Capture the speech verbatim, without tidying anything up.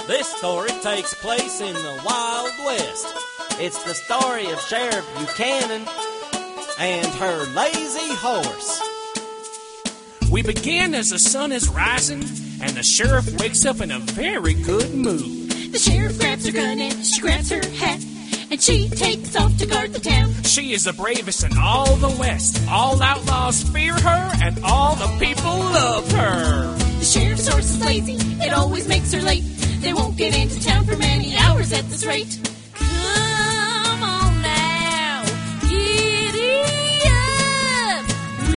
This story takes place in the Wild West. It's the story of Sheriff Buchanan and her lazy horse. We begin as the sun is rising, and the sheriff wakes up in a very good mood. The sheriff grabs her gun and she grabs her hat, and she takes off to guard the town. She is the bravest in all the West. All outlaws fear her, and all the people love her. The sheriff's horse is lazy, it always makes her late. They won't get into town for many hours at this rate. Come